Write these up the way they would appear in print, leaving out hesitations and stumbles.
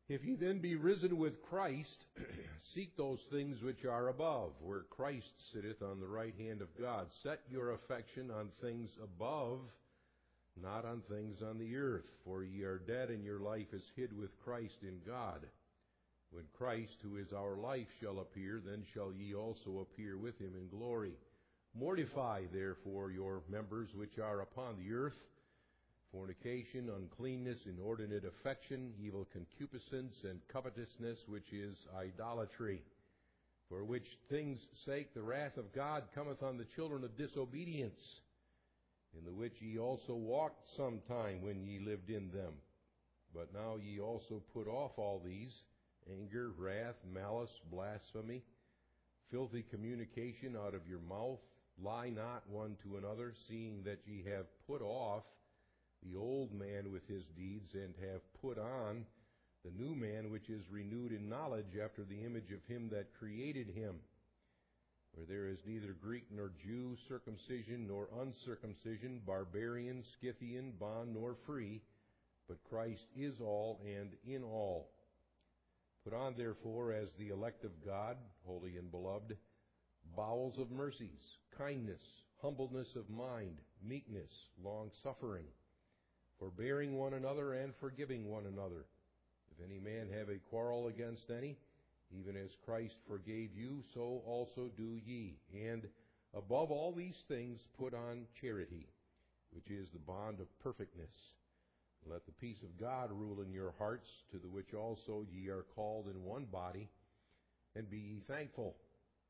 If ye then be risen with Christ, seek those things which are above, where Christ sitteth on the right hand of God. Set your affection on things above, not on things on the earth. For ye are dead, and your life is hid with Christ in God. When Christ, who is our life, shall appear, then shall ye also appear with him in glory. Mortify, therefore, your members which are upon the earth, fornication, uncleanness, inordinate affection, evil concupiscence, and covetousness, which is idolatry. For which things' sake the wrath of God cometh on the children of disobedience, in the which ye also walked sometime when ye lived in them. But now ye also put off all these: anger, wrath, malice, blasphemy, filthy communication out of your mouth. Lie not one to another, seeing that ye have put off the old man with his deeds, and have put on the new man, which is renewed in knowledge after the image of him that created him. Where there is neither Greek nor Jew, circumcision nor uncircumcision, barbarian, Scythian, bond nor free, but Christ is all and in all. Put on, therefore, as the elect of God, holy and beloved, bowels of mercies, kindness, humbleness of mind, meekness, long-suffering, forbearing one another and forgiving one another. If any man have a quarrel against any, even as Christ forgave you, so also do ye. And above all these things put on charity, which is the bond of perfectness. Let the peace of God rule in your hearts, to the which also ye are called in one body, and be ye thankful.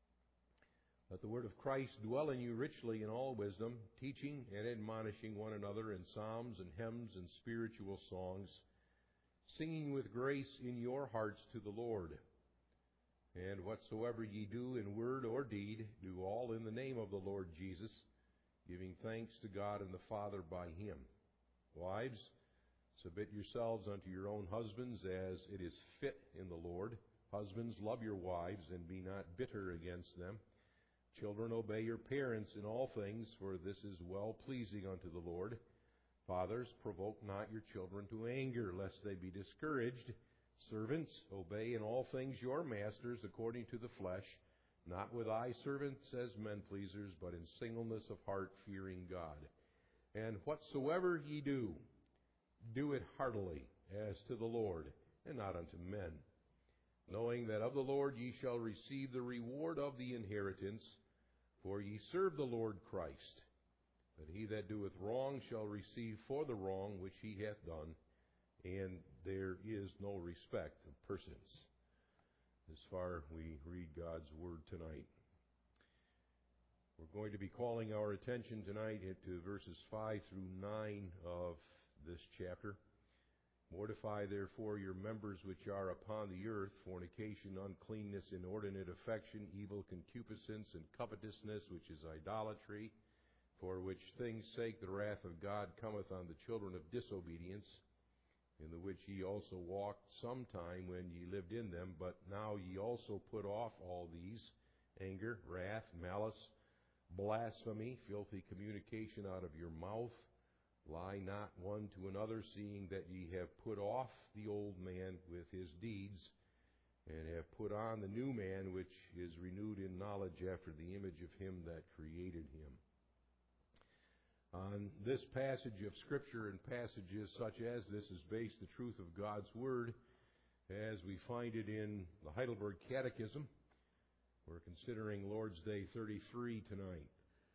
Let the word of Christ dwell in you richly in all wisdom, teaching and admonishing one another in psalms and hymns and spiritual songs, singing with grace in your hearts to the Lord. And whatsoever ye do in word or deed, do all in the name of the Lord Jesus, giving thanks to God and the Father by him. Wives, submit yourselves unto your own husbands, as it is fit in the Lord. Husbands, love your wives, and be not bitter against them. Children, obey your parents in all things, for this is well-pleasing unto the Lord. Fathers, provoke not your children to anger, lest they be discouraged. Servants, obey in all things your masters according to the flesh, not with eye servants as men-pleasers, but in singleness of heart, fearing God. And whatsoever ye do, do it heartily, as to the Lord, and not unto men, knowing that of the Lord ye shall receive the reward of the inheritance, for ye serve the Lord Christ. But he that doeth wrong shall receive for the wrong which he hath done, and there is no respect of persons. As far we read God's Word tonight. We're going to be calling our attention tonight to verses 5 through 9 of this chapter. Mortify therefore your members which are upon the earth: fornication, uncleanness, inordinate affection, evil concupiscence, and covetousness, which is idolatry. For which things' sake the wrath of God cometh on the children of disobedience, in the which ye also walked sometime when ye lived in them. But now ye also put off all these: anger, wrath, malice, blasphemy, filthy communication out of your mouth. Lie not one to another, seeing that ye have put off the old man with his deeds, and have put on the new man, which is renewed in knowledge after the image of him that created him. On this passage of Scripture and passages such as this is based the truth of God's Word, as we find it in the Heidelberg Catechism. We're considering Lord's Day 33 tonight.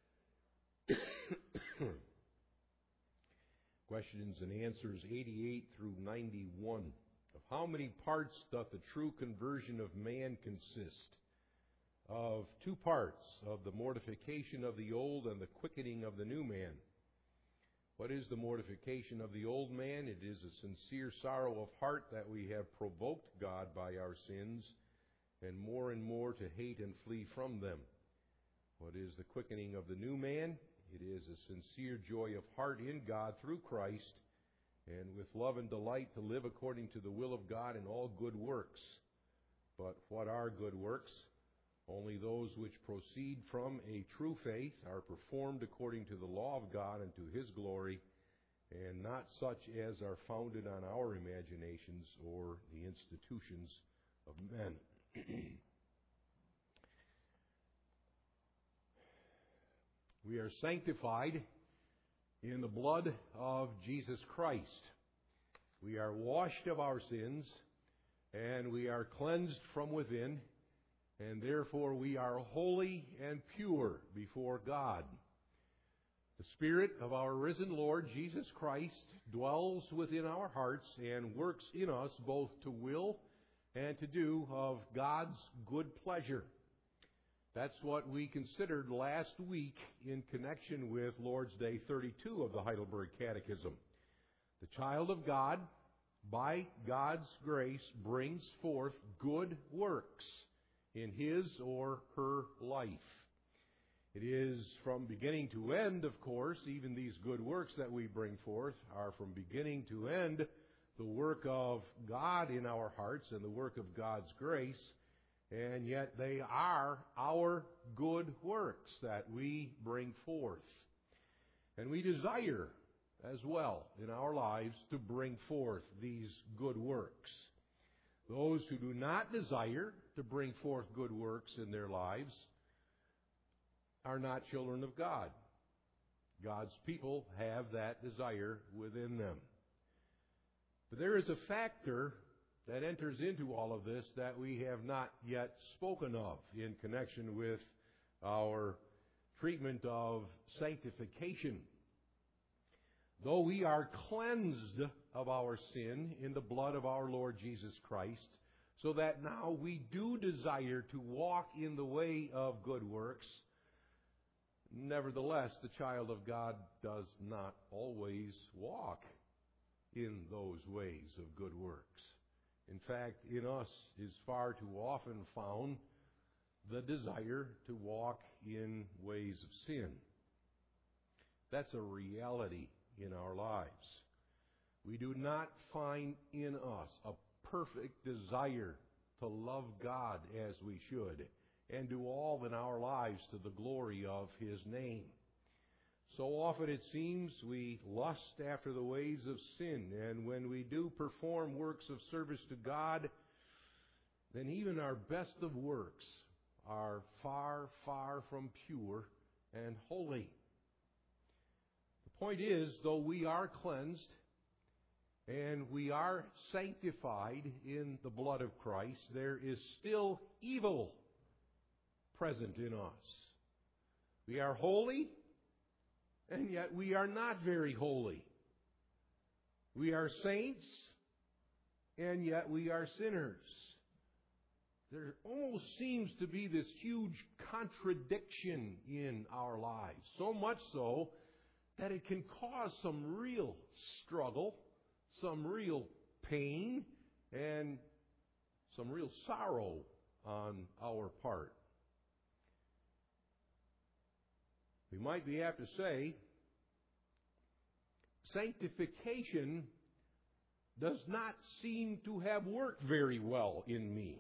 Questions and answers 88 through 91. Of how many parts doth the true conversion of man consist? Of 2 parts, of the mortification of the old and the quickening of the new man. What is the mortification of the old man? It is a sincere sorrow of heart that we have provoked God by our sins, and more to hate and flee from them. What is the quickening of the new man? It is a sincere joy of heart in God through Christ, and with love and delight to live according to the will of God in all good works. But what are good works? Only those which proceed from a true faith, are performed according to the law of God and to his glory, and not such as are founded on our imaginations or the institutions of men. We are sanctified in the blood of Jesus Christ. We are washed of our sins, and we are cleansed from within, and therefore we are holy and pure before God. The Spirit of our risen Lord Jesus Christ dwells within our hearts and works in us both to will and to do of God's good pleasure. That's what we considered last week in connection with Lord's Day 32 of the Heidelberg Catechism. The child of God, by God's grace, brings forth good works in his or her life. It is from beginning to end, of course, even these good works that we bring forth are from beginning to end the work of God in our hearts and the work of God's grace, and yet they are our good works that we bring forth. And we desire as well in our lives to bring forth these good works. Those who do not desire to bring forth good works in their lives are not children of God. God's people have that desire within them. But there is a factor that enters into all of this that we have not yet spoken of in connection with our treatment of sanctification. Though we are cleansed of our sin in the blood of our Lord Jesus Christ, so that now we do desire to walk in the way of good works, nevertheless, the child of God does not always walk in those ways of good works. In fact, in us is far too often found the desire to walk in ways of sin. That's a reality in our lives. We do not find in us a perfect desire to love God as we should and do all in our lives to the glory of His name. So often it seems we lust after the ways of sin, and when we do perform works of service to God, then even our best of works are far, far from pure and holy. The point is, though we are cleansed and we are sanctified in the blood of Christ, there is still evil present in us. We are holy, and yet we are not very holy. We are saints, and yet we are sinners. There almost seems to be this huge contradiction in our lives, so much so that it can cause some real struggle, some real pain, and some real sorrow on our part. We might be apt to say, sanctification does not seem to have worked very well in me.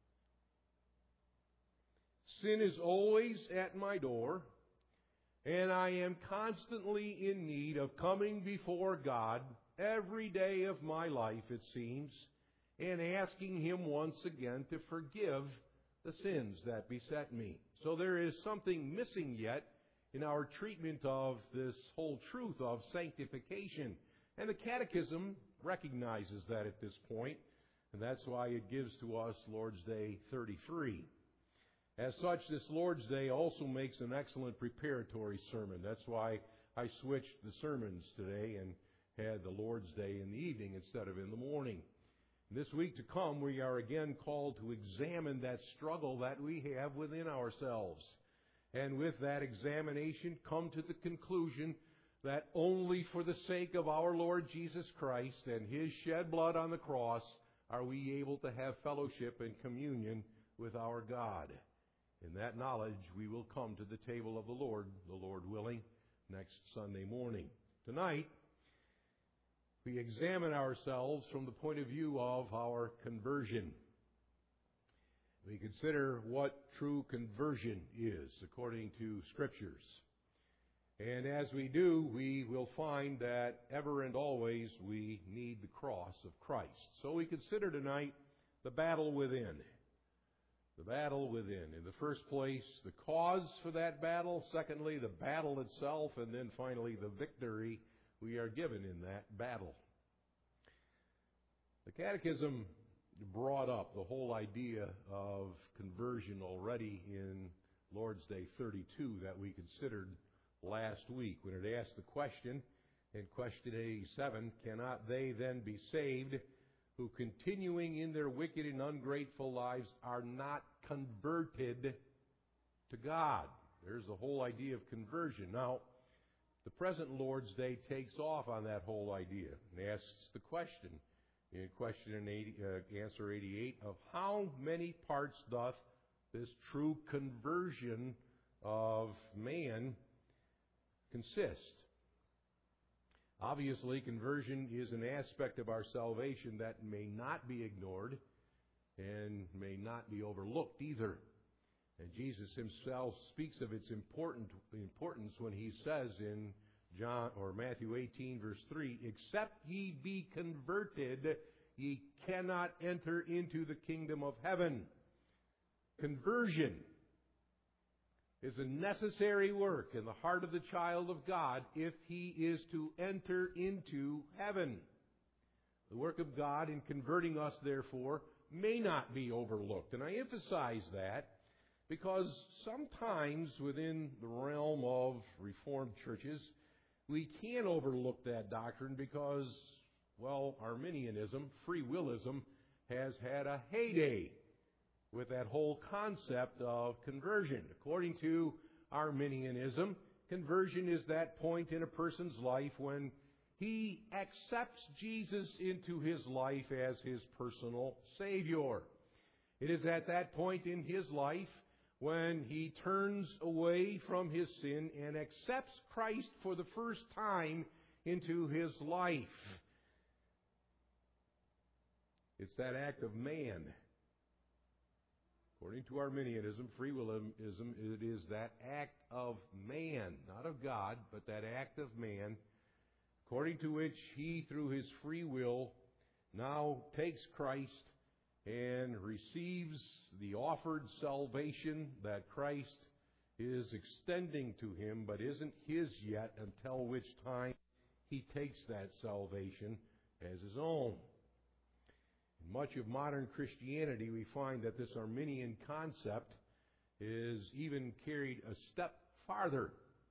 Sin is always at my door, and I am constantly in need of coming before God every day of my life, it seems, and asking Him once again to forgive the sins that beset me. So there is something missing yet in our treatment of this whole truth of sanctification. And the Catechism recognizes that at this point, and that's why it gives to us Lord's Day 33. As such, this Lord's Day also makes an excellent preparatory sermon. That's why I switched the sermons today and had the Lord's Day in the evening instead of in the morning. This week to come, we are again called to examine that struggle that we have within ourselves. And with that examination, come to the conclusion that only for the sake of our Lord Jesus Christ and His shed blood on the cross are we able to have fellowship and communion with our God. In that knowledge, we will come to the table of the Lord willing, next Sunday morning. Tonight, we examine ourselves from the point of view of our conversion. We consider what true conversion is according to Scriptures. And as we do, we will find that ever and always we need the cross of Christ. So we consider tonight the battle within. The battle within. In the first place, the cause for that battle. Secondly, the battle itself. And then finally, the victory we are given in that battle. The Catechism brought up the whole idea of conversion already in Lord's Day 32 that we considered last week when it asked the question in question 87, cannot they then be saved who continuing in their wicked and ungrateful lives are not converted to God? There's the whole idea of conversion. Now, the present Lord's Day takes off on that whole idea and asks the question in answer 88 of how many parts doth this true conversion of man consist? Obviously, conversion is an aspect of our salvation that may not be ignored and may not be overlooked either. And Jesus himself speaks of its importance when he says in Matthew 18, verse 3, except ye be converted, ye cannot enter into the kingdom of heaven. Conversion is a necessary work in the heart of the child of God if he is to enter into heaven. The work of God in converting us, therefore, may not be overlooked. And I emphasize that because sometimes within the realm of Reformed churches, we can overlook that doctrine because, well, Arminianism, free willism, has had a heyday with that whole concept of conversion. According to Arminianism, conversion is that point in a person's life when he accepts Jesus into his life as his personal Savior. It is at that point in his life when he turns away from his sin and accepts Christ for the first time into his life. It's that act of man. According to Arminianism, free willism, it is that act of man, not of God, but that act of man, according to which he, through his free will, now takes Christ and receives the offered salvation that Christ is extending to him, but isn't his yet, until which time he takes that salvation as his own. In much of modern Christianity, we find that this Arminian concept is even carried a step farther.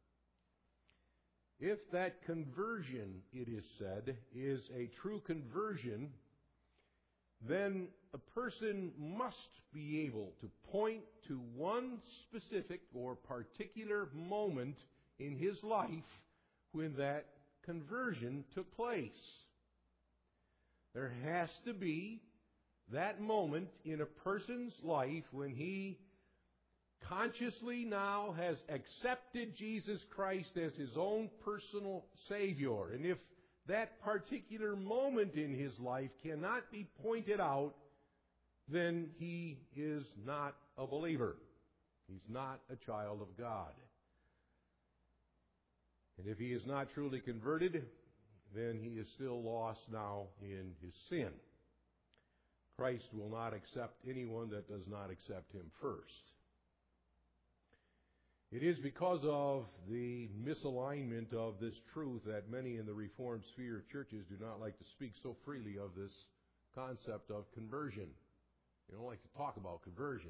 If that conversion, it is said, is a true conversion, then a person must be able to point to one specific or particular moment in his life when that conversion took place. There has to be that moment in a person's life when he consciously now has accepted Jesus Christ as his own personal Savior. And if that particular moment in his life cannot be pointed out, then he is not a believer. He's not a child of God. And if he is not truly converted, then he is still lost now in his sin. Christ will not accept anyone that does not accept him first. It is because of the misalignment of this truth that many in the Reformed sphere of churches do not like to speak so freely of this concept of conversion. They don't like to talk about conversion.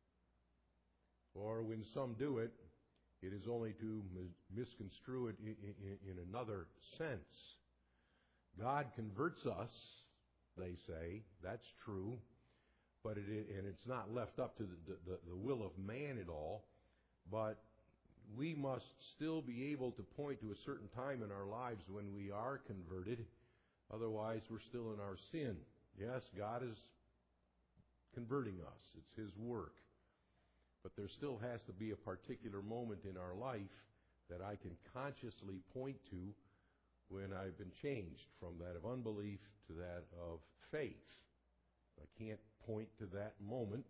Or when some do it, it is only to misconstrue it in another sense. God converts us, they say. That's true. But it's not left up to the will of man at all. But we must still be able to point to a certain time in our lives when we are converted. Otherwise, we're still in our sin. Yes, God is converting us. It's His work. But there still has to be a particular moment in our life that I can consciously point to when I've been changed from that of unbelief to that of faith. If I can't point to that moment,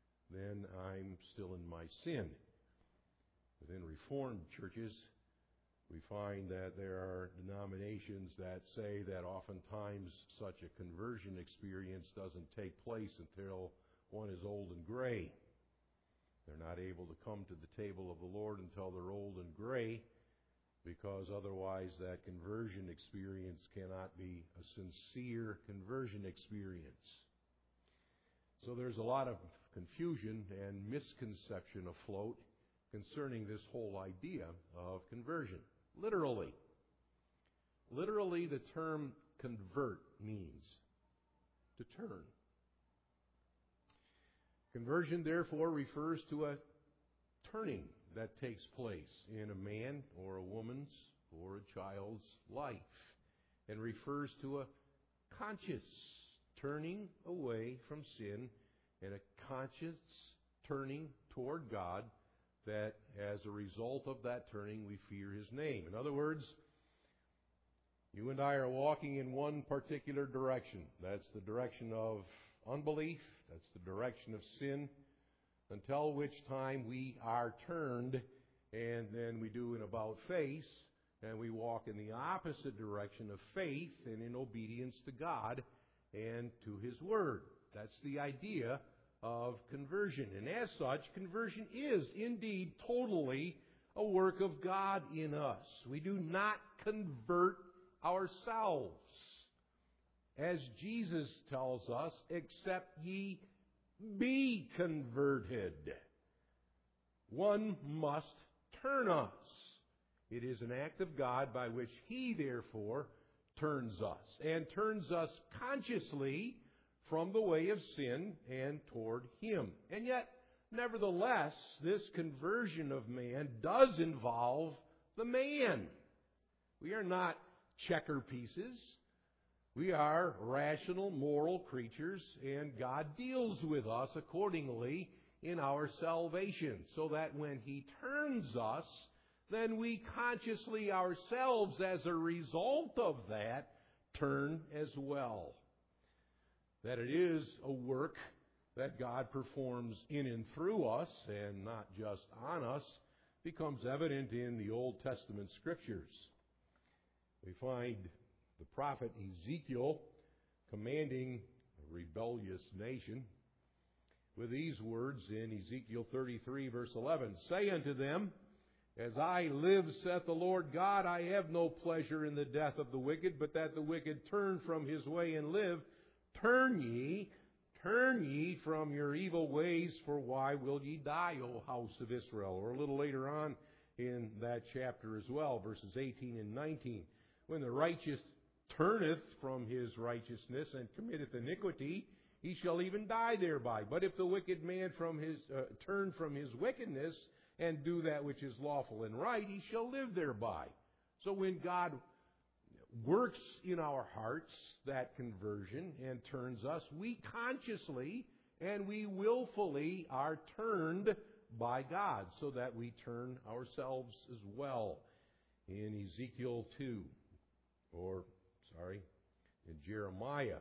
then I'm still in my sin. Within Reformed churches, We find that there are denominations that say that oftentimes such a conversion experience doesn't take place until one is old and gray. They're not able to come to the table of the Lord until they're old and gray, because otherwise that conversion experience cannot be a sincere conversion experience. So there's a lot of confusion and misconception afloat concerning this whole idea of conversion. Literally, the term convert means to turn. Conversion, therefore, refers to a turning that takes place in a man or a woman's or a child's life, and refers to a conscious turning away from sin and a conscious turning toward God, that as a result of that turning we fear His name. In other words, you and I are walking in one particular direction. That's the direction of unbelief. That's the direction of sin, until which time we are turned, and then we do an about-face, and we walk in the opposite direction of faith and in obedience to God and to His Word. That's the idea of conversion. And as such, conversion is indeed totally a work of God in us. We do not convert ourselves. As Jesus tells us, except ye be converted. One must turn us. It is an act of God by which He, therefore, turns us, and turns us consciously from the way of sin and toward Him. And yet, nevertheless, this conversion of man does involve the man. We are not checker pieces. We are rational, moral creatures, and God deals with us accordingly in our salvation, so that when He turns us, then we consciously ourselves, as a result of that, turn as well. That it is a work that God performs in and through us, and not just on us, becomes evident in the Old Testament Scriptures. We find the prophet Ezekiel commanding a rebellious nation with these words in Ezekiel 33, verse 11. Say unto them, As I live, saith the Lord God, I have no pleasure in the death of the wicked, but that the wicked turn from his way and live. Turn ye from your evil ways, for why will ye die, O house of Israel? Or a little later on in that chapter as well, verses 18 and 19. When the righteous turneth from his righteousness and committeth iniquity, he shall even die thereby. But if the wicked man turn from his wickedness and do that which is lawful and right, he shall live thereby. So when God works in our hearts that conversion and turns us, we consciously and we willfully are turned by God, so that we turn ourselves as well. In Ezekiel 2, in Jeremiah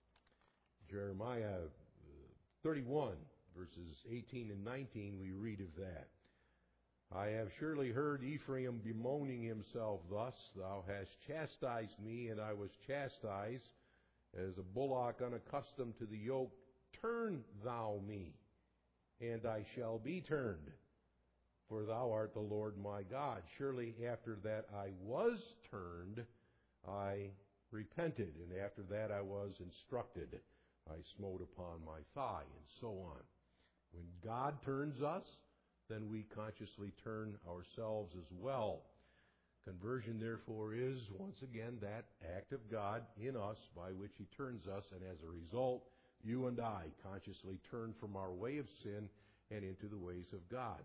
31, verses 18 and 19, we read of that. I have surely heard Ephraim bemoaning himself thus, Thou hast chastised me, and I was chastised, as a bullock unaccustomed to the yoke. Turn thou me, and I shall be turned, for thou art the Lord my God. Surely after that I was turned, I repented, and after that I was instructed. I smote upon my thigh, and so on. When God turns us, then we consciously turn ourselves as well. Conversion, therefore, is, once again, that act of God in us by which He turns us, and as a result, you and I consciously turn from our way of sin and into the ways of God.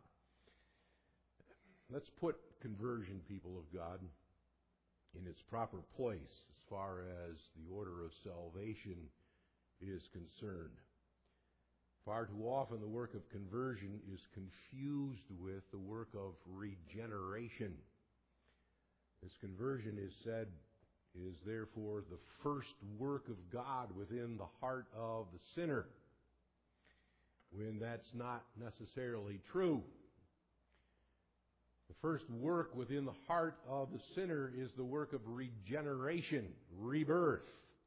Let's put conversion, people of God, in its proper place as far as the order of salvation is concerned. Far too often the work of conversion is confused with the work of regeneration. This conversion is said is therefore the first work of God within the heart of the sinner, when that's not necessarily true. The first work within the heart of the sinner is the work of regeneration, rebirth.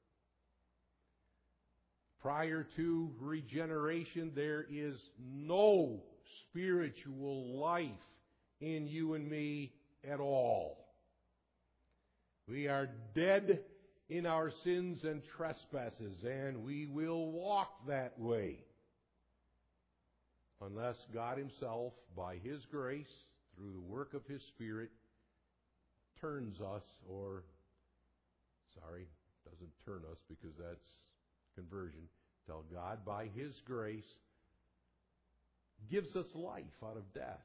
Prior to regeneration, there is no spiritual life in you and me at all. We are dead in our sins and trespasses, and we will walk that way unless God Himself, by His grace, through the work of His Spirit, turns us, doesn't turn us because that's conversion. Tell God, by His grace, gives us life out of death.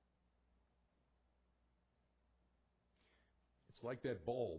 It's like that bulb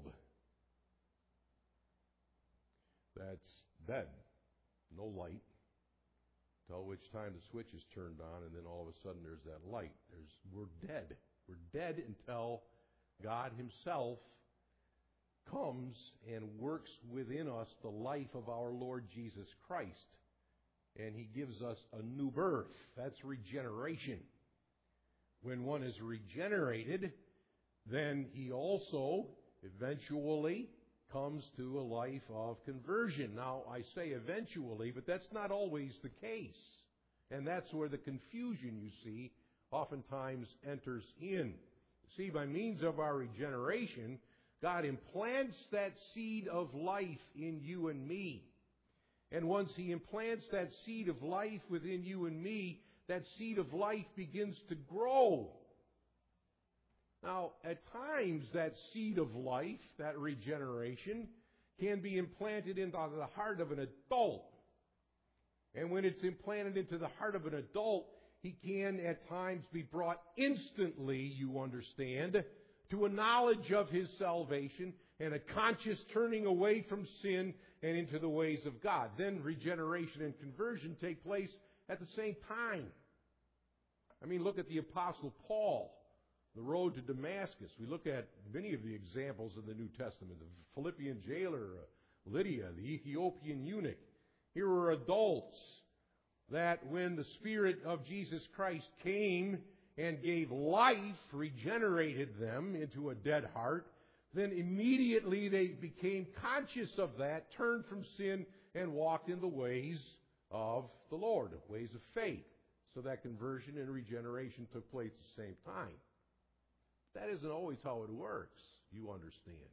that's dead, no light, till which time the switch is turned on, and then all of a sudden there's that light. We're dead. We're dead until God Himself comes and works within us the life of our Lord Jesus Christ. And He gives us a new birth. That's regeneration. When one is regenerated, then he also eventually comes to a life of conversion. Now, I say eventually, but that's not always the case. And that's where the confusion, you see, oftentimes enters in. See, by means of our regeneration, God implants that seed of life in you and me. And once He implants that seed of life within you and me, that seed of life begins to grow. Now, at times, that seed of life, that regeneration, can be implanted into the heart of an adult. And when it's implanted into the heart of an adult, he can at times be brought instantly, you understand, to a knowledge of his salvation and a conscious turning away from sin and into the ways of God. Then regeneration and conversion take place at the same time. I mean, look at the Apostle Paul. The road to Damascus. We look at many of the examples in the New Testament. The Philippian jailer, Lydia, the Ethiopian eunuch. Here were adults that when the Spirit of Jesus Christ came and gave life, regenerated them into a dead heart, then immediately they became conscious of that, turned from sin, and walked in the ways of the Lord, ways of faith. So that conversion and regeneration took place at the same time. That isn't always how it works, you understand.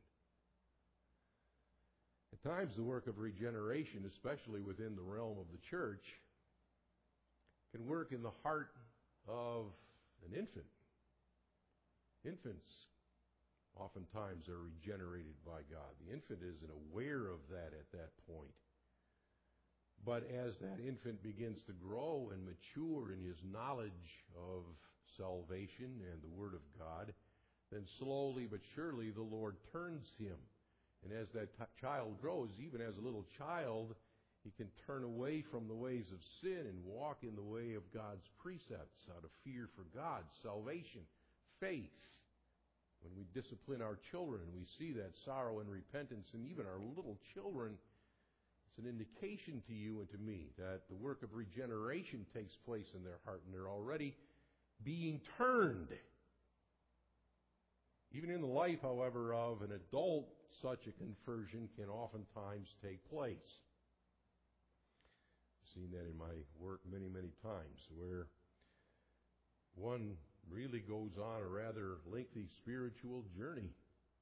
At times the work of regeneration, especially within the realm of the church, can work in the heart of an infant. Infants oftentimes are regenerated by God. The infant isn't aware of that at that point. But as that infant begins to grow and mature in his knowledge of salvation and the Word of God, then slowly but surely the Lord turns him. And as that child grows, even as a little child, he can turn away from the ways of sin and walk in the way of God's precepts out of fear for God, salvation, faith. When we discipline our children, we see that sorrow and repentance in even our little children. It's an indication to you and to me that the work of regeneration takes place in their heart, and they're already being turned. Even in the life, however, of an adult, such a conversion can oftentimes take place. I've seen that in my work many, many times, where one really goes on a rather lengthy spiritual journey.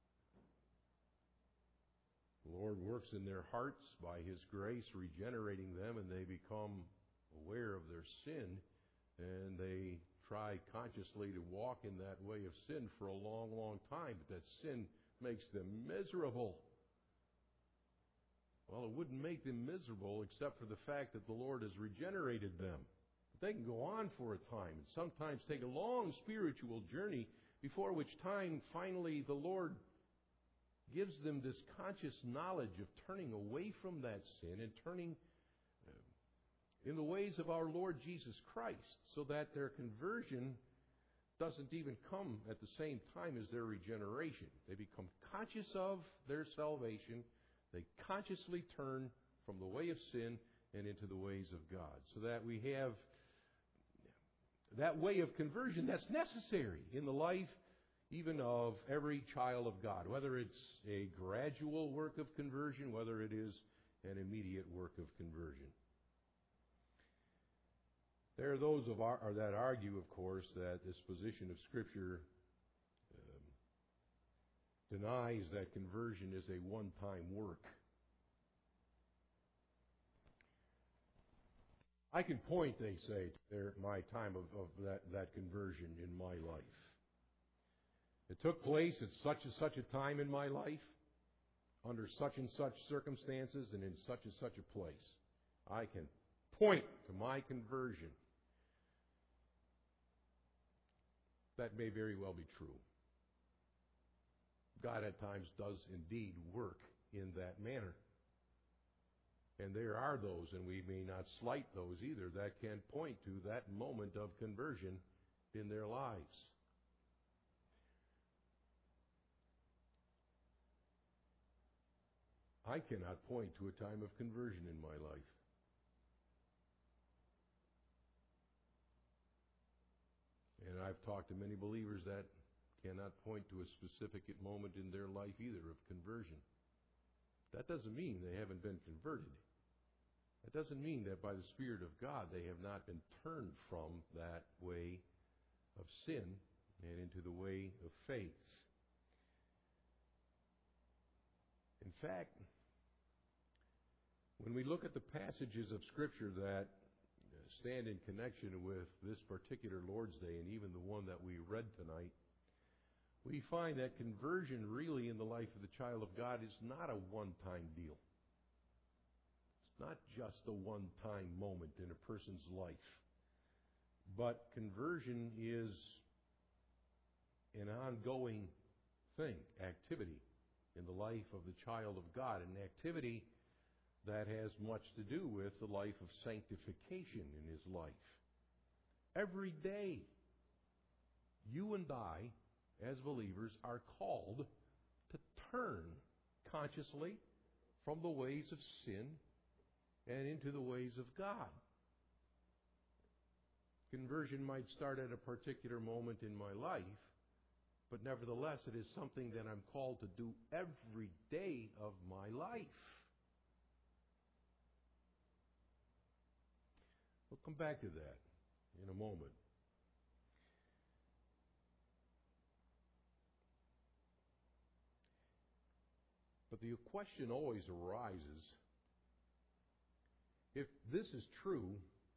The Lord works in their hearts by His grace, regenerating them, and they become aware of their sin, and they try consciously to walk in that way of sin for a long, long time, but that sin makes them miserable. Well, it wouldn't make them miserable except for the fact that the Lord has regenerated them. But they can go on for a time and sometimes take a long spiritual journey, before which time finally the Lord gives them this conscious knowledge of turning away from that sin and turning in the ways of our Lord Jesus Christ, so that their conversion doesn't even come at the same time as their regeneration. They become conscious of their salvation. They consciously turn from the way of sin and into the ways of God, so that we have that way of conversion that's necessary in the life even of every child of God, whether it's a gradual work of conversion, whether it is an immediate work of conversion. There are those that argue, of course, that this position of Scripture denies that conversion is a one-time work. I can point, they say, to my time of that conversion in my life. It took place at such and such a time in my life, under such and such circumstances, and in such and such a place. I can point to my conversion. That may very well be true. God at times does indeed work in that manner. And there are those, and we may not slight those either, that can point to that moment of conversion in their lives. I cannot point to a time of conversion in my life. And I've talked to many believers that cannot point to a specific moment in their life either of conversion. That doesn't mean they haven't been converted. That doesn't mean that by the Spirit of God they have not been turned from that way of sin and into the way of faith. In fact, when we look at the passages of Scripture that stand in connection with this particular Lord's Day, and even the one that we read tonight, we find that conversion really in the life of the child of God is not a one-time deal. It's not just a one-time moment in a person's life. But conversion is an ongoing thing, activity in the life of the child of God, an activity that has much to do with the life of sanctification in his life. Every day, you and I, as believers, are called to turn consciously from the ways of sin and into the ways of God. Conversion might start at a particular moment in my life, but nevertheless, it is something that I'm called to do every day of my life. We'll come back to that in a moment. But the question always arises, if this is true,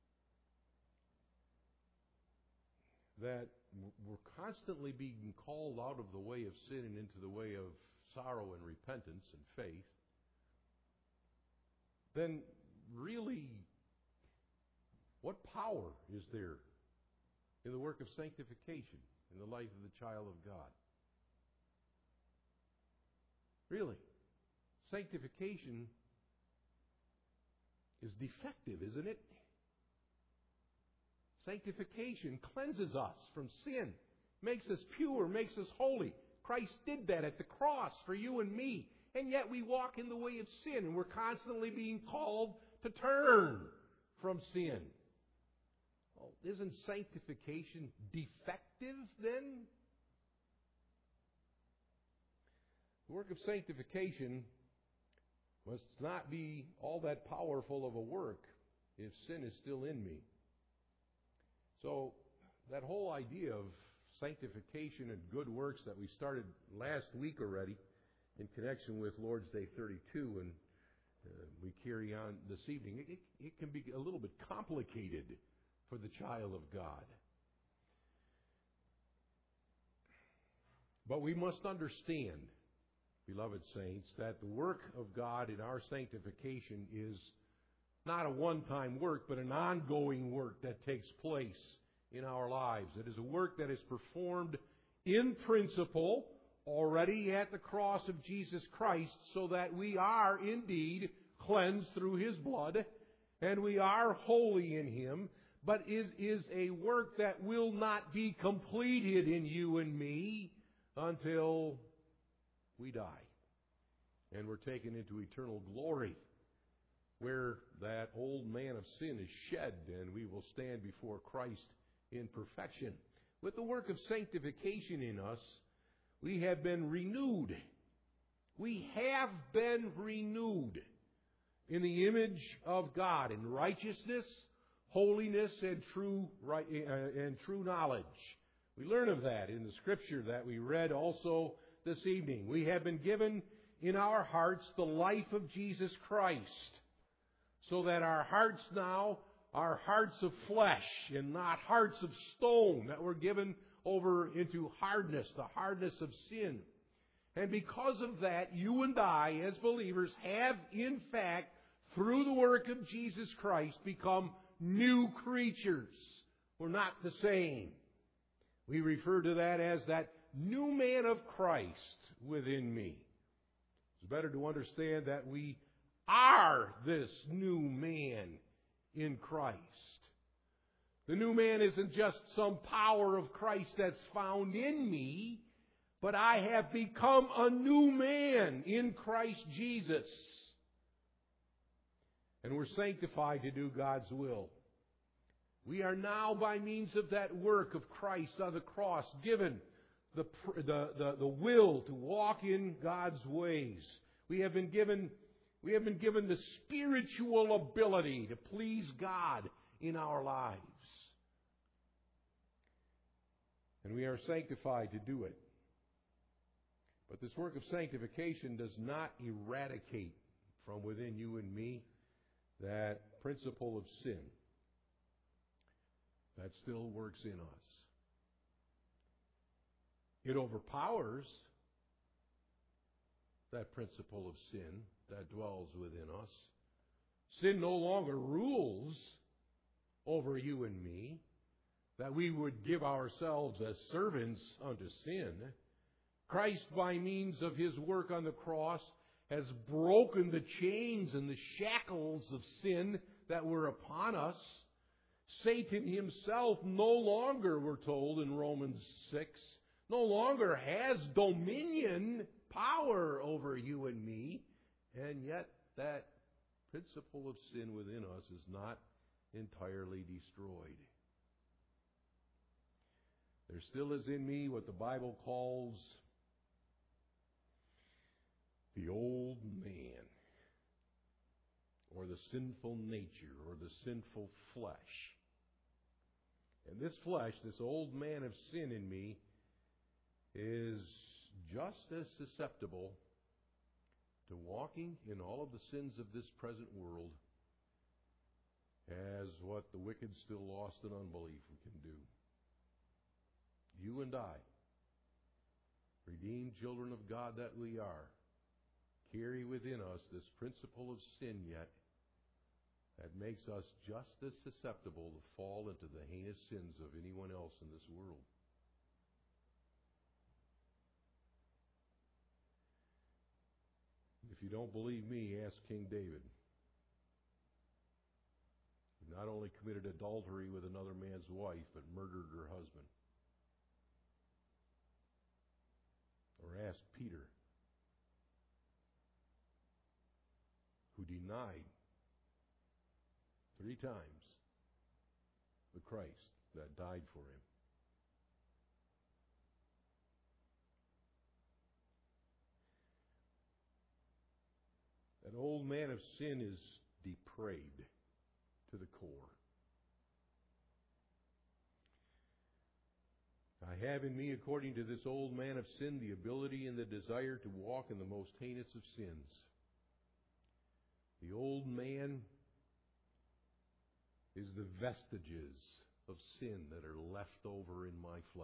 that we're constantly being called out of the way of sin and into the way of sorrow and repentance and faith, then really, what power is there in the work of sanctification in the life of the child of God? Really, sanctification is defective, isn't it? Sanctification cleanses us from sin, makes us pure, makes us holy. Christ did that at the cross for you and me. And yet we walk in the way of sin, and we're constantly being called to turn from sin. Oh, isn't sanctification defective then? The work of sanctification must not be all that powerful of a work if sin is still in me. So that whole idea of sanctification and good works that we started last week already in connection with Lord's Day 32 and we carry on this evening, it can be a little bit complicated for the child of God. But we must understand, beloved saints, that the work of God in our sanctification is not a one-time work, but an ongoing work that takes place in our lives. It is a work that is performed in principle already at the cross of Jesus Christ, so that we are indeed cleansed through His blood, and we are holy in Him, but it is a work that will not be completed in you and me until we die. And we're taken into eternal glory, where that old man of sin is shed, and we will stand before Christ in perfection. With the work of sanctification in us, we have been renewed. We have been renewed in the image of God in righteousness, holiness, and true knowledge. We learn of that in the Scripture that we read also this evening. We have been given in our hearts the life of Jesus Christ, so that our hearts now are hearts of flesh and not hearts of stone that were given over into hardness, the hardness of sin. And because of that, you and I, as believers, have in fact, through the work of Jesus Christ, become new creatures. We're not the same. We refer to that as that new man of Christ within me. It's better to understand that we are this new man in Christ. The new man isn't just some power of Christ that's found in me, but I have become a new man in Christ Jesus. And we're sanctified to do God's will. We are now, by means of that work of Christ on the cross, given the will to walk in God's ways. We have been given the spiritual ability to please God in our lives. And we are sanctified to do it. But this work of sanctification does not eradicate from within you and me that principle of sin. That still works in us. It overpowers that principle of sin that dwells within us. Sin no longer rules over you and me, that we would give ourselves as servants unto sin. Christ, by means of His work on the cross, has broken the chains and the shackles of sin that were upon us. Satan himself no longer, we're told in Romans 6, no longer has dominion, power over you and me, and yet that principle of sin within us is not entirely destroyed. There still is in me what the Bible calls the old man, or the sinful nature, or the sinful flesh. And this flesh, this old man of sin in me, is just as susceptible to walking in all of the sins of this present world as what the wicked, still lost in unbelief can do. You and I, redeemed children of God that we are, carry within us this principle of sin yet that makes us just as susceptible to fall into the heinous sins of anyone else in this world. If you don't believe me, ask King David. He not only committed adultery with another man's wife, but murdered her husband. Or ask Peter, who denied 3 times the Christ that died for him. That old man of sin is depraved to the core. I have in me, according to this old man of sin, the ability and the desire to walk in the most heinous of sins. The old man is the vestiges of sin that are left over in my flesh.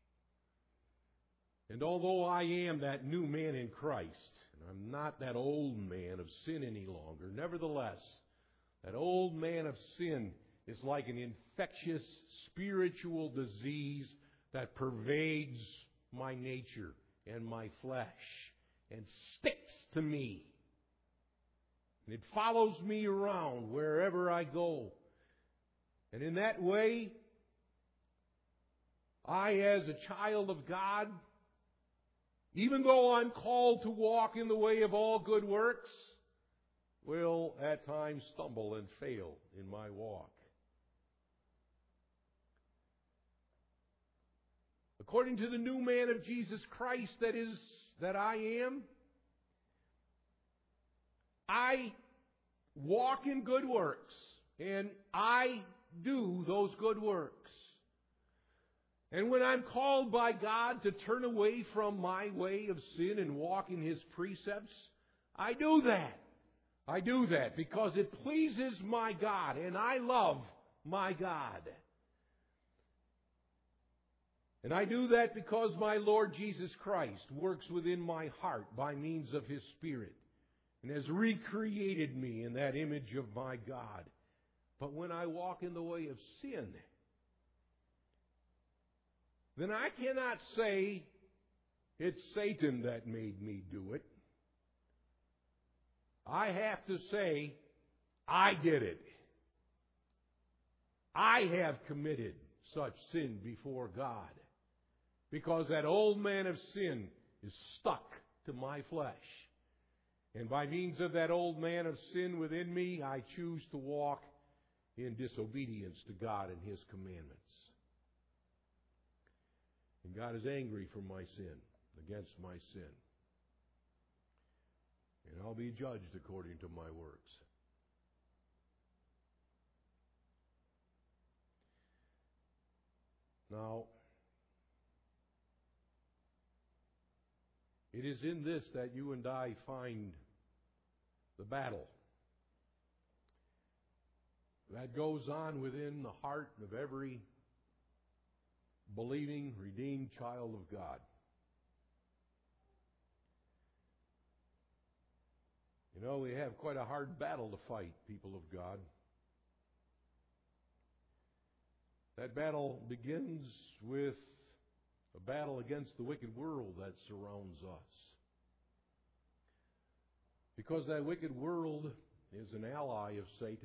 And although I am that new man in Christ, and I'm not that old man of sin any longer, nevertheless, that old man of sin is like an infectious spiritual disease that pervades my nature and my flesh and sticks to me. And it follows me around wherever I go. And in that way, I, as a child of God, even though I'm called to walk in the way of all good works, will at times stumble and fail in my walk. according to the new man of Jesus Christ that I am, I walk in good works, and I do those good works. And when I'm called by God to turn away from my way of sin and walk in His precepts, I do that. I do that because it pleases my God, and I love my God. And I do that because my Lord Jesus Christ works within my heart by means of His Spirit and has recreated me in that image of my God. But when I walk in the way of sin, then I cannot say it's Satan that made me do it. I have to say, I did it. I have committed such sin before God. Because that old man of sin is stuck to my flesh. And by means of that old man of sin within me, I choose to walk in disobedience to God and His commandments. And God is angry for my sin, against my sin. And I'll be judged according to my works. Now, it is in this that you and I find the battle that goes on within the heart of every believing, redeemed child of God. You know, we have quite a hard battle to fight, people of God. That battle begins with a battle against the wicked world that surrounds us. Because that wicked world is an ally of Satan.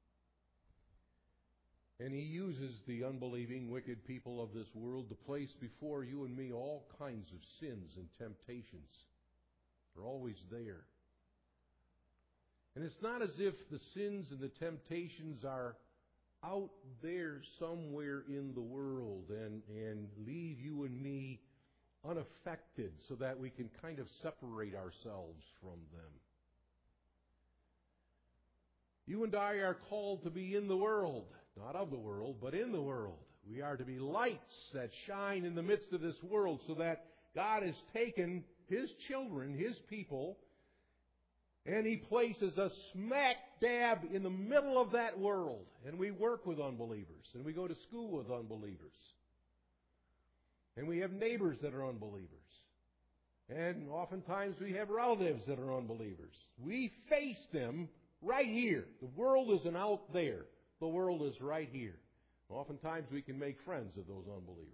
And he uses the unbelieving, wicked people of this world to place before you and me all kinds of sins and temptations. They're always there. And it's not as if the sins and the temptations are out there somewhere in the world and leave you and me unaffected so that we can kind of separate ourselves from them. You and I are called to be in the world, not of the world, but in the world. We are to be lights that shine in the midst of this world so that God has taken His children, His people, and He places us smack dab in the middle of that world. And we work with unbelievers. And we go to school with unbelievers. And we have neighbors that are unbelievers. And oftentimes we have relatives that are unbelievers. We face them right here. The world isn't out there. The world is right here. Oftentimes we can make friends of those unbelievers.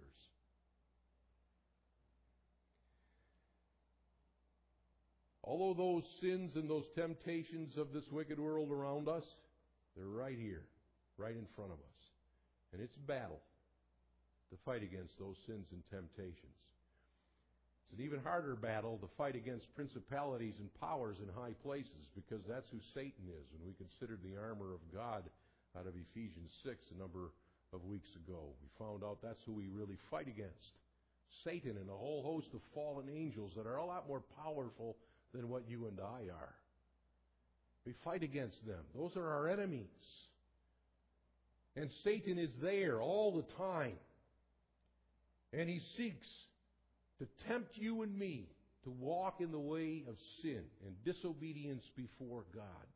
Although those sins and those temptations of this wicked world around us, they're right here, right in front of us. And it's a battle to fight against those sins and temptations. It's an even harder battle to fight against principalities and powers in high places, because that's who Satan is. When we considered the armor of God out of Ephesians 6 a number of weeks ago, we found out that's who we really fight against. Satan and a whole host of fallen angels that are a lot more powerful than what you and I are. We fight against them. Those are our enemies. And Satan is there all the time. And he seeks to tempt you and me to walk in the way of sin and disobedience before God.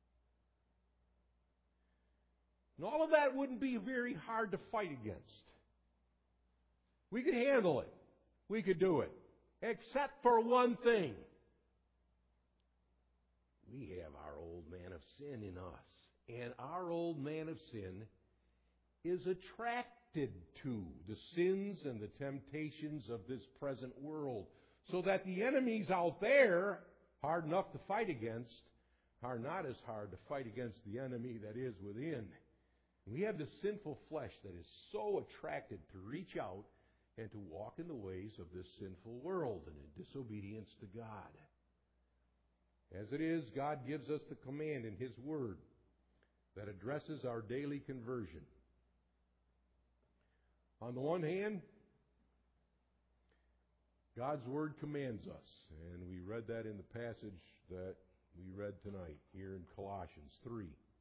And all of that wouldn't be very hard to fight against. We could handle it. We could do it. Except for one thing. We have our old man of sin in us. And our old man of sin is attracted to the sins and the temptations of this present world. So that the enemies out there, hard enough to fight against, are not as hard to fight against the enemy that is within. We have the sinful flesh that is so attracted to reach out and to walk in the ways of this sinful world and in disobedience to God. As it is, God gives us the command in His Word that addresses our daily conversion. On the one hand, God's Word commands us, and we read that in the passage that we read tonight here in Colossians 3.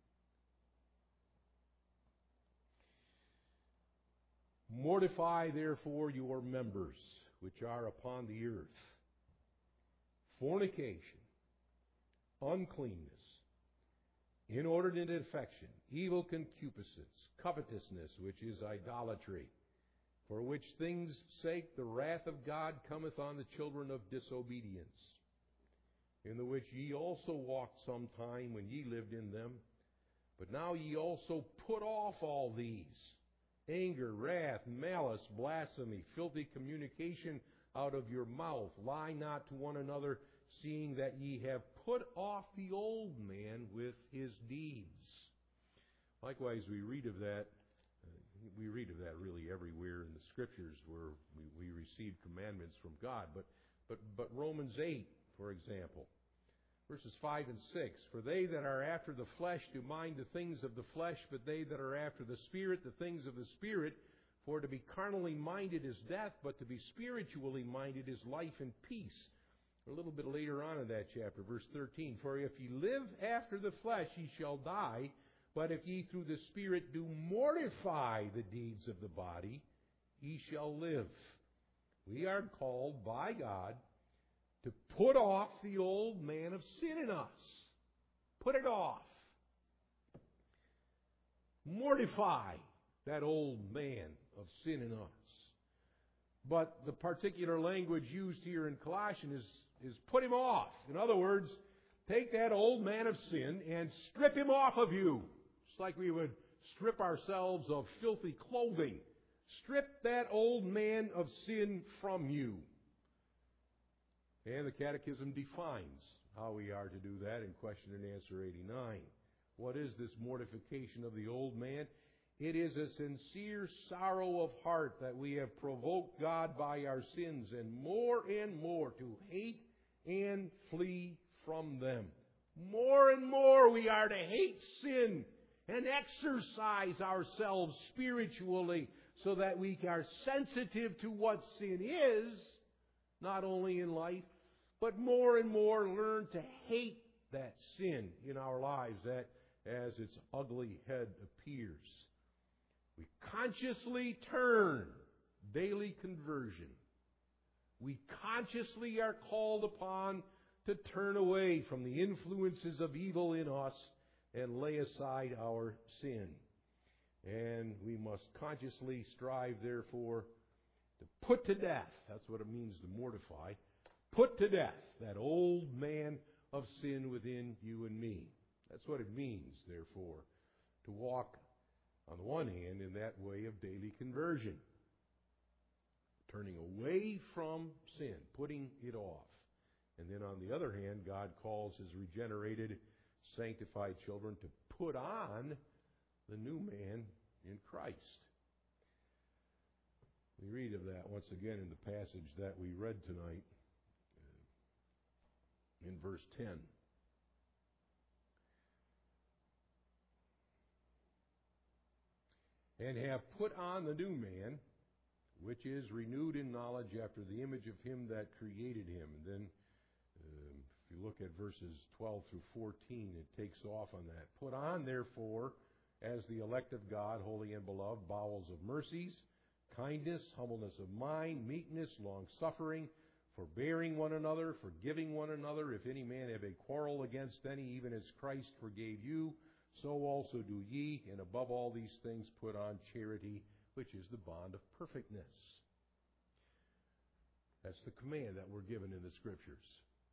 Mortify therefore your members which are upon the earth: fornication, uncleanness, inordinate affection, evil concupiscence, covetousness, which is idolatry, for which things' sake the wrath of God cometh on the children of disobedience, in the which ye also walked sometime when ye lived in them. But now ye also put off all these: anger, wrath, malice, blasphemy, filthy communication out of your mouth. Lie not to one another, seeing that ye have put off the old man with his deeds. Likewise, we read of that really everywhere in the Scriptures where we receive commandments from God. But Romans 8, for example, verses 5 and 6, for they that are after the flesh do mind the things of the flesh, but they that are after the Spirit, the things of the Spirit. For to be carnally minded is death, but to be spiritually minded is life and peace. A little bit later on in that chapter, verse 13, for if ye live after the flesh, ye shall die. But if ye through the Spirit do mortify the deeds of the body, ye shall live. We are called by God to put off the old man of sin in us. Put it off. Mortify that old man of sin in us. But the particular language used here in Colossians is put him off. In other words, take that old man of sin and strip him off of you. Just like we would strip ourselves of filthy clothing. Strip that old man of sin from you. And the Catechism defines how we are to do that in question and answer 89. What is this mortification of the old man? It is a sincere sorrow of heart that we have provoked God by our sins, and more to hate and flee from them. More and more we are to hate sin and exercise ourselves spiritually so that we are sensitive to what sin is, not only in life, but more and more learn to hate that sin in our lives that as its ugly head appears. We consciously turn, daily conversion. We consciously are called upon to turn away from the influences of evil in us and lay aside our sin. And we must consciously strive, therefore, to put to death, that's what it means to mortify, put to death that old man of sin within you and me. That's what it means, therefore, to walk on the one hand in that way of daily conversion. Turning away from sin, putting it off. And then on the other hand, God calls His regenerated, sanctified children to put on the new man in Christ. We read of that once again in the passage that we read tonight in verse 10. And have put on the new man, which is renewed in knowledge after the image of Him that created him. And then, if you look at verses 12 through 14, it takes off on that. Put on, therefore, as the elect of God, holy and beloved, bowels of mercies, kindness, humbleness of mind, meekness, long-suffering, forbearing one another, forgiving one another. If any man have a quarrel against any, even as Christ forgave you, so also do ye. And above all these things put on charity, which is the bond of perfectness. That's the command that we're given in the Scriptures.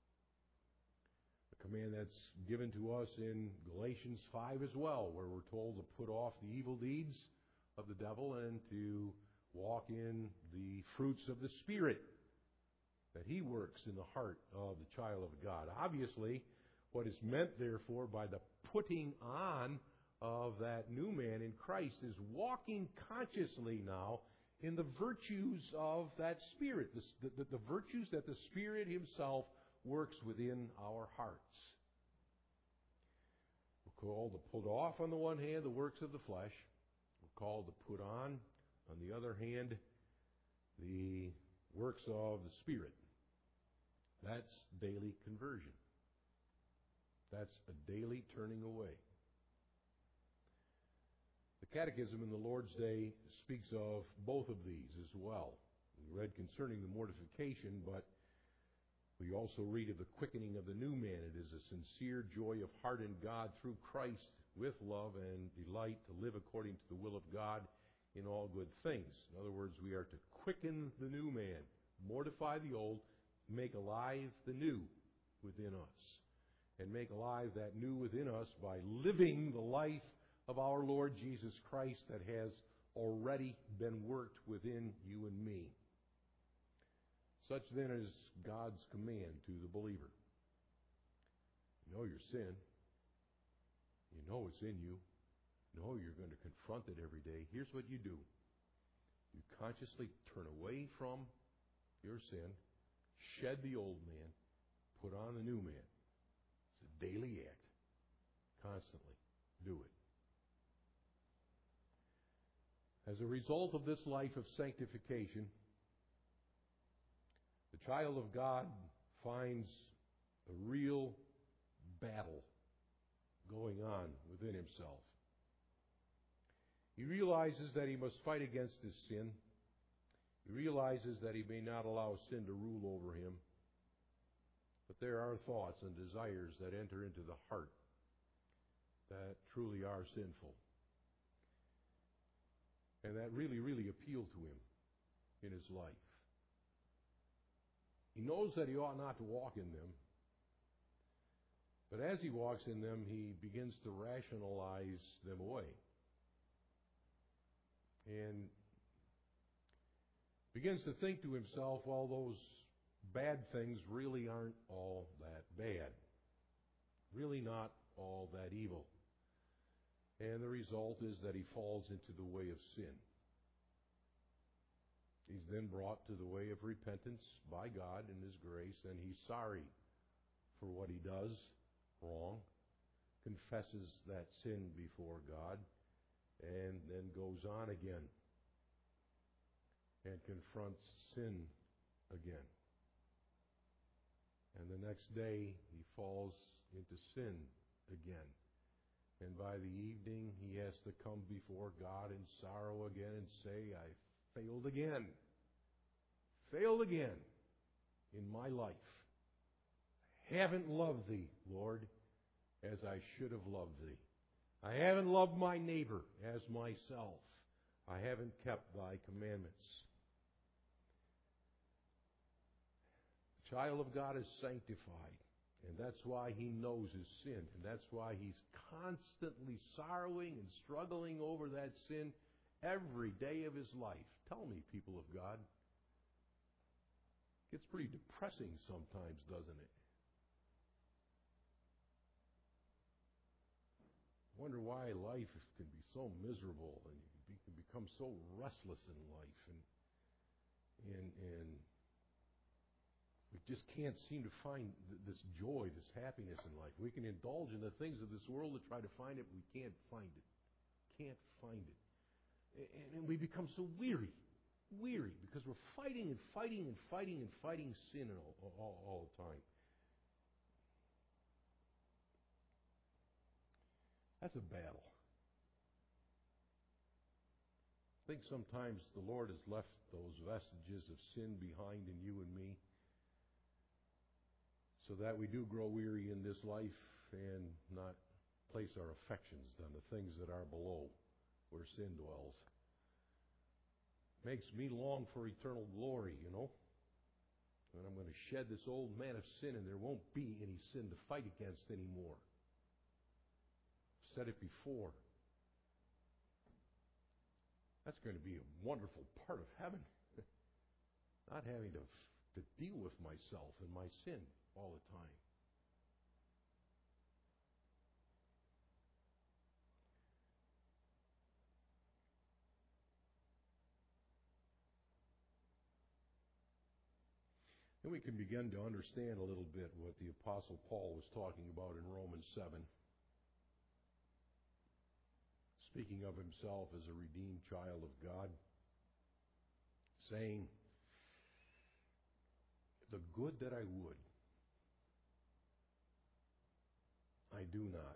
The command that's given to us in Galatians 5 as well, where we're told to put off the evil deeds of the devil and to walk in the fruits of the Spirit that He works in the heart of the child of God. Obviously, what is meant, therefore, by the putting on of that new man in Christ is walking consciously now in the virtues of that Spirit, the virtues that the Spirit Himself works within our hearts. We're called to put off, on the one hand, the works of the flesh. We're called to put on the other hand, the works of the Spirit. That's daily conversion. That's a daily turning away. The Catechism in the Lord's Day speaks of both of these as well. We read concerning the mortification, but we also read of the quickening of the new man. It is a sincere joy of heart in God through Christ, with love and delight to live according to the will of God in all good things. In other words, we are to quicken the new man, mortify the old, make alive the new within us, and make alive that new within us by living the life of our Lord Jesus Christ that has already been worked within you and me. Such then is God's command to the believer. You know your sin. You know it's in you. You know you're going to confront it every day. Here's what you do. You consciously turn away from your sin, shed the old man, put on the new man. It's a daily act. Constantly do it. As a result of this life of sanctification, the child of God finds a real battle going on within himself. He realizes that he must fight against his sin. He realizes that he may not allow sin to rule over him. But there are thoughts and desires that enter into the heart that truly are sinful, and that really, really appeal to him in his life. He knows that he ought not to walk in them, but as he walks in them, he begins to rationalize them away and begins to think to himself, well, those bad things really aren't all that bad, really not all that evil. And the result is that he falls into the way of sin. He's then brought to the way of repentance by God in His grace, and he's sorry for what he does wrong, confesses that sin before God, and then goes on again and confronts sin again. And the next day he falls into sin again. And by the evening, he has to come before God in sorrow again and say, I failed again. Failed again in my life. I haven't loved thee, Lord, as I should have loved thee. I haven't loved my neighbor as myself. I haven't kept thy commandments. The child of God is sanctified. And that's why he knows his sin. And that's why he's constantly sorrowing and struggling over that sin every day of his life. Tell me, people of God. It gets pretty depressing sometimes, doesn't it? I wonder why life can be so miserable and you can become so restless in life. And we just can't seem to find this joy, this happiness in life. We can indulge in the things of this world to try to find it, but we can't find it. Can't find it. And we become so weary because we're fighting and fighting and fighting and fighting sin all the time. That's a battle. I think sometimes the Lord has left those vestiges of sin behind in you and me, so that we do grow weary in this life and not place our affections on the things that are below, where sin dwells. Makes me long for eternal glory, you know. And I'm going to shed this old man of sin, and there won't be any sin to fight against anymore. I've said it before. That's going to be a wonderful part of heaven. Not having to deal with myself and my sin all the time. And we can begin to understand a little bit what the Apostle Paul was talking about in Romans 7. Speaking of himself as a redeemed child of God, saying, the good that I would, I do not.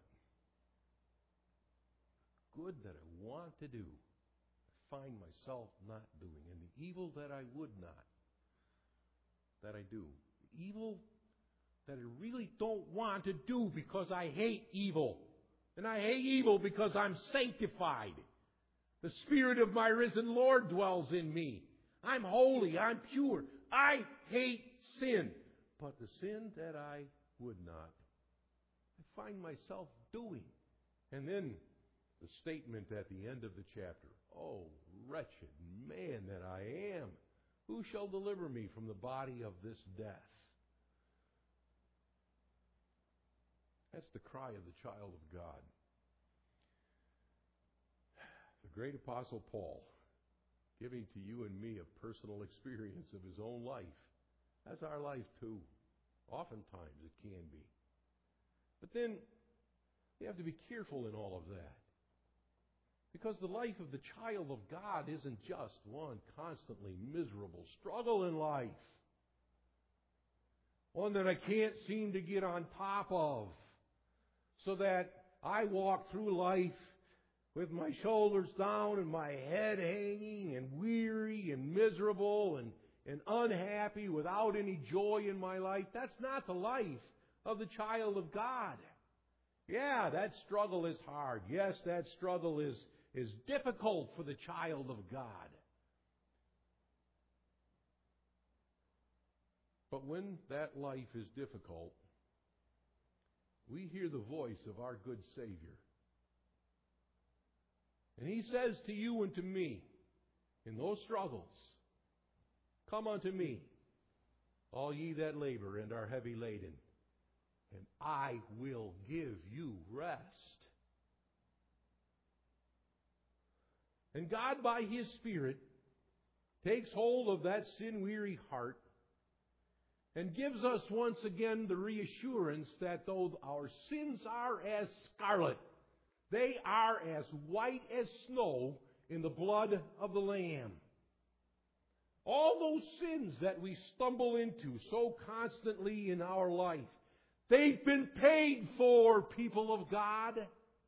Good that I want to do, I find myself not doing. And the evil that I would not, that I do. The evil that I really don't want to do because I hate evil. And I hate evil because I'm sanctified. The Spirit of my risen Lord dwells in me. I'm holy. I'm pure. I hate sin. But the sin that I would not, I find myself doing. And then the statement at the end of the chapter, oh, wretched man that I am, who shall deliver me from the body of this death? That's the cry of the child of God. The great apostle Paul, giving to you and me a personal experience of his own life. That's our life too. Oftentimes it can be. But then we have to be careful in all of that. Because the life of the child of God isn't just one constantly miserable struggle in life. One that I can't seem to get on top of. So that I walk through life with my shoulders down and my head hanging and weary and miserable and unhappy without any joy in my life. That's not the life of the child of God. Yeah, that struggle is hard. Yes, that struggle is difficult for the child of God. But when that life is difficult, we hear the voice of our good Savior. And He says to you and to me, in those struggles, come unto me, all ye that labor and are heavy laden, and I will give you rest. And God, by His Spirit, takes hold of that sin-weary heart and gives us once again the reassurance that though our sins are as scarlet, they are as white as snow in the blood of the Lamb. All those sins that we stumble into so constantly in our life, they've been paid for, people of God.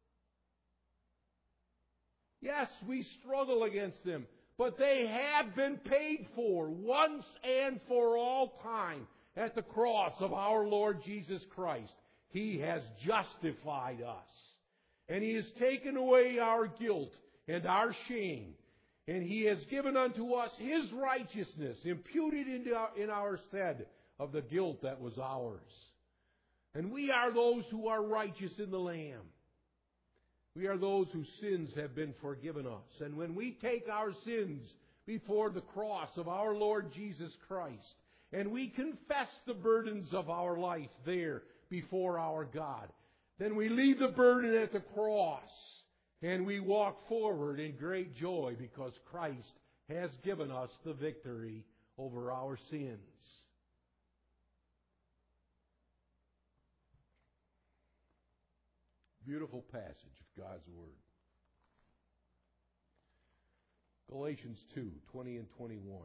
Yes, we struggle against them, but they have been paid for once and for all time at the cross of our Lord Jesus Christ. He has justified us, and He has taken away our guilt and our shame, and He has given unto us His righteousness, imputed in our stead of the guilt that was ours. And we are those who are righteous in the Lamb. We are those whose sins have been forgiven us. And when we take our sins before the cross of our Lord Jesus Christ, and we confess the burdens of our life there before our God, then we leave the burden at the cross, and we walk forward in great joy because Christ has given us the victory over our sins. Beautiful passage of God's Word. Galatians 2:20 and 21.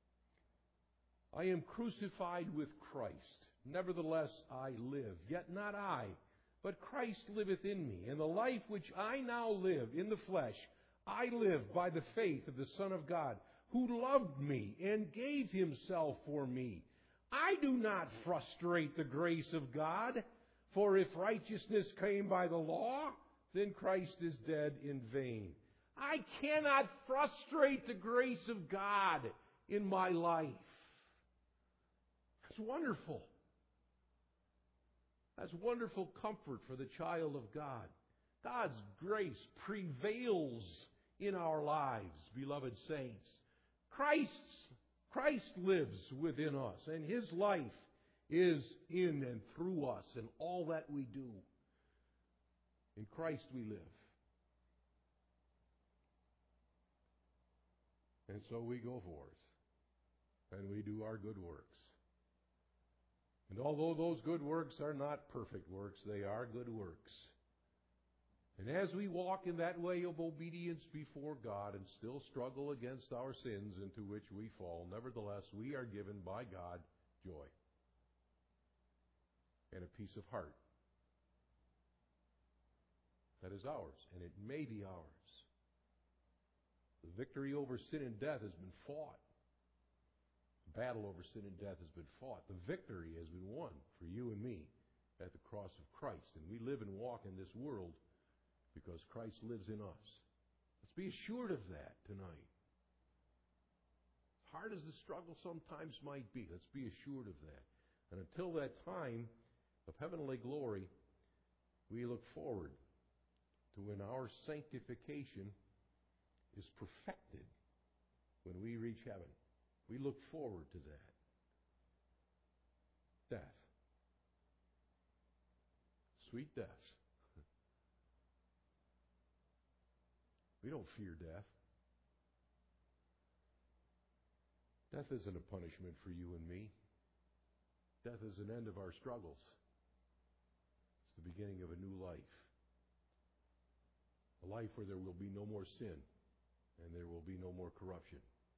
I am crucified with Christ. Nevertheless I live, yet not I, but Christ liveth in me. And the life which I now live in the flesh, I live by the faith of the Son of God, who loved me and gave Himself for me. I do not frustrate the grace of God. For if righteousness came by the law, then Christ is dead in vain. I cannot frustrate the grace of God in my life. That's wonderful. That's wonderful comfort for the child of God. God's grace prevails in our lives, beloved saints. Christ lives within us, and His life is in and through us in all that we do. In Christ we live. And so we go forth, and we do our good works. And although those good works are not perfect works, they are good works. And as we walk in that way of obedience before God and still struggle against our sins into which we fall, nevertheless we are given by God joy, and a peace of heart. That is ours, and it may be ours. The victory over sin and death has been fought. The battle over sin and death has been fought. The victory has been won for you and me at the cross of Christ. And we live and walk in this world because Christ lives in us. Let's be assured of that tonight. As hard as the struggle sometimes might be, let's be assured of that. And until that time of heavenly glory, we look forward to when our sanctification is perfected when we reach heaven. We look forward to that. Death. Sweet death. We don't fear death. Death isn't a punishment for you and me. Death is an end of our struggles. It's the beginning of a new life. A life where there will be no more sin and there will be no more corruption.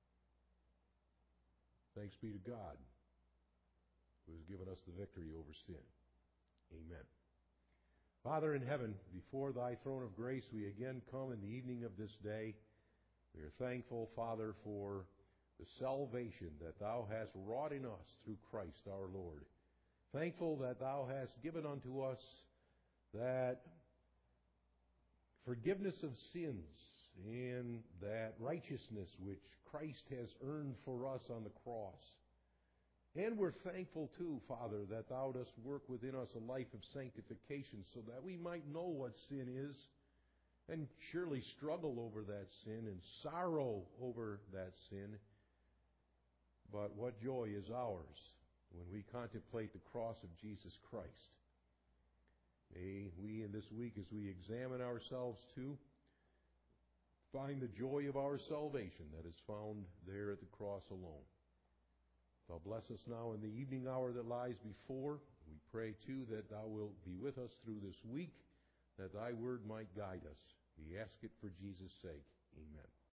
Thanks be to God who has given us the victory over sin. Amen. Father in heaven, before thy throne of grace we again come in the evening of this day. We are thankful, Father, for the salvation that thou hast wrought in us through Christ our Lord. Thankful that thou hast given unto us that forgiveness of sins and that righteousness which Christ has earned for us on the cross. And we're thankful too, Father, that thou dost work within us a life of sanctification so that we might know what sin is and surely struggle over that sin and sorrow over that sin. But what joy is ours when we contemplate the cross of Jesus Christ. May we in this week, as we examine ourselves too, find the joy of our salvation that is found there at the cross alone. Thou bless us now in the evening hour that lies before. We pray too that thou wilt be with us through this week, that thy word might guide us. We ask it for Jesus' sake. Amen.